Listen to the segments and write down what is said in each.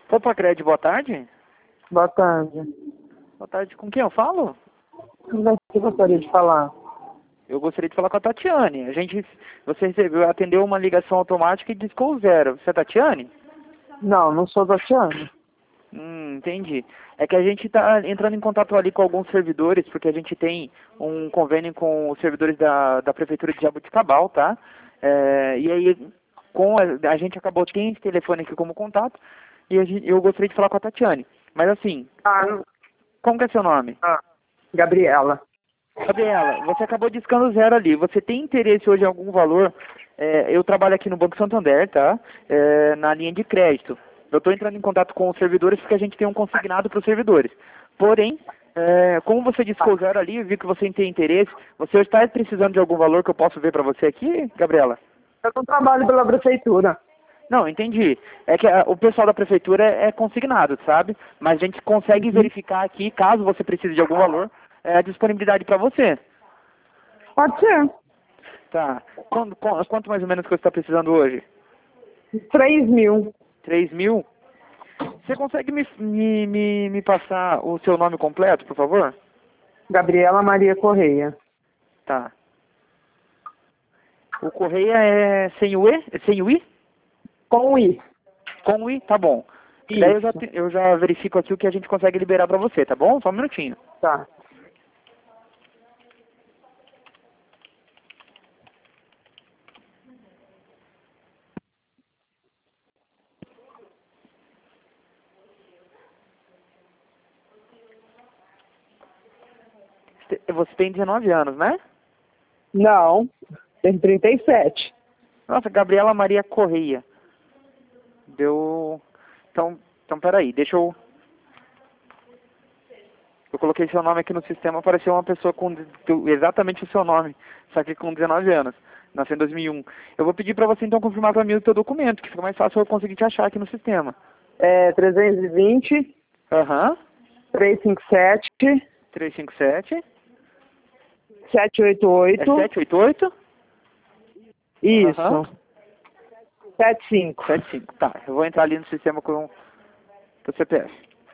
Opa, Cred, boa tarde. Boa tarde. Boa tarde, com quem eu falo? Com quem você gostaria de falar? Eu gostaria de falar com a Tatiane. Você atendeu uma ligação automática e discou zero. Você é Tatiane? Não, não sou Tatiana. Entendi. É que a gente está entrando em contato ali com alguns servidores, porque a gente tem um convênio com os servidores da Prefeitura de Jaboticabal, tá? E aí, a gente acabou tendo esse telefone aqui como contato, e eu gostaria de falar com a Tatiane. Mas assim, como que é seu nome? Gabriela. Gabriela, você acabou discando zero ali. Você tem interesse hoje em algum valor? Eu trabalho aqui no Banco Santander, tá? Na linha de crédito. Eu estou entrando em contato com os servidores porque a gente tem um consignado para os servidores. Porém, como você discou zero ali, eu vi que você tem interesse. Você está precisando de algum valor que eu posso ver para você aqui, Gabriela? Eu não trabalho pela prefeitura. Não, entendi. É que o pessoal da prefeitura é consignado, sabe? Mas a gente consegue verificar aqui, caso você precise de algum valor, a disponibilidade para você. Pode ser. Tá. Quanto mais ou menos que você está precisando hoje? 3.000. 3.000? Você consegue me passar o seu nome completo, por favor? Gabriela Maria Correia. Tá. O Correia é sem o E? Sem o I? Com I. Com o I? Tá bom. Isso. Daí eu já verifico aqui o que a gente consegue liberar pra você, tá bom? Só um minutinho. Tá. Você tem 19 anos, né? Não, tem 37. Nossa, Gabriela Maria Correia. Deu... Então peraí, deixa eu... Eu coloquei seu nome aqui no sistema, apareceu uma pessoa com exatamente o seu nome, só que com 19 anos. Nasceu em 2001. Eu vou pedir pra você então confirmar pra mim o teu documento, que fica mais fácil eu conseguir te achar aqui no sistema. 320, Aham. 357, 357. 788. É 788? Isso. Aham. 75. 75. Tá, eu vou entrar ali no sistema com o CPF.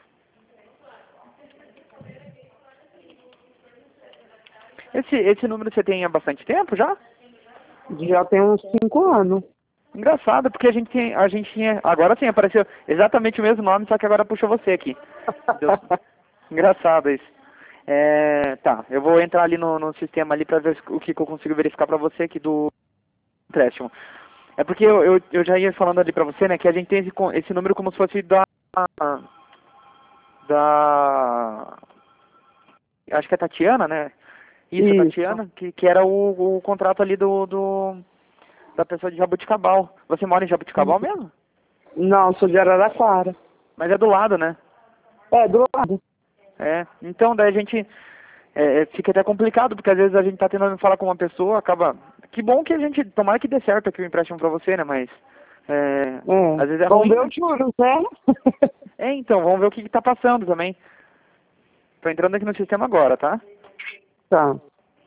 Esse número você tem há bastante tempo já? Já tem uns 5 anos. Engraçado, porque a gente tinha, agora sim, apareceu exatamente o mesmo nome, só que agora puxou você aqui. Engraçado isso. Tá, eu vou entrar ali no sistema ali pra ver o que eu consigo verificar pra você aqui do empréstimo. É porque eu já ia falando ali pra você, né, que a gente tem esse número como se fosse acho que é Tatiana, né? Isso. Tatiana, que era o contrato ali da pessoa de Jaboticabal. Você mora em Jaboticabal mesmo? Não, sou de Araraquara. Mas é do lado, né? Do lado. Então daí a gente fica até complicado, porque às vezes a gente tá tentando falar com uma pessoa, acaba... Que bom que a gente, tomara que dê certo aqui o empréstimo pra você, né, mas... Às vezes é ruim. Vamos ver os juros, né? Então, vamos ver o que tá passando também. Tô entrando aqui no sistema agora, tá? Tá.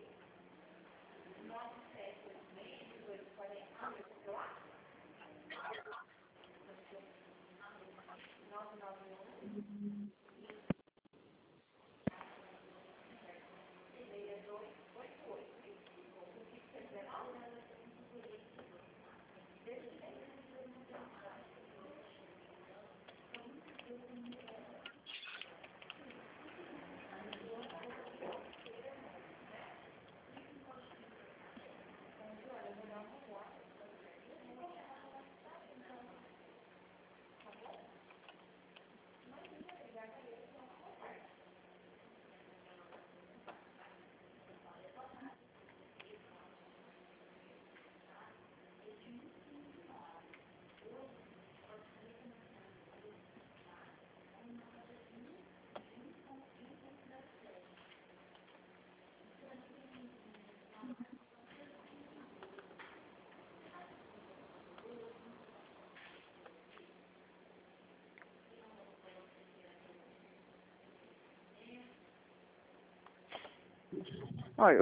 Olha,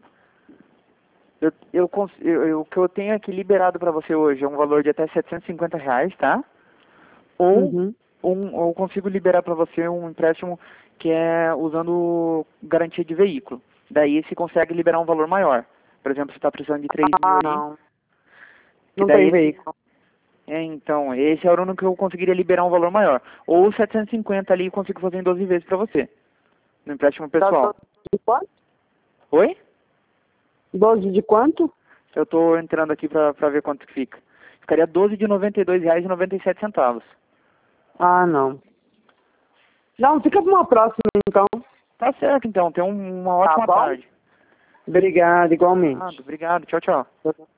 o que eu tenho aqui liberado pra você hoje é um valor de até R$ 750, tá? Ou eu consigo liberar para você um empréstimo que é usando garantia de veículo. Daí você consegue liberar um valor maior. Por exemplo, você está precisando de 3 mil Ah, aí. não. Que Não daí tem veículo. então, esse é o único que eu conseguiria liberar um valor maior. Ou 750 ali eu consigo fazer em 12 vezes para você. No empréstimo Dá pessoal. 12 de quanto? Oi? 12 de quanto? Eu estou entrando aqui para ver quanto que fica. Ficaria 12 de R$ 92,97. Ah, não. Não, fica para uma próxima, então. Tá certo, então. Tenha uma Tá ótima bom? tarde. Obrigado, igualmente. Obrigado. Tchau, tchau.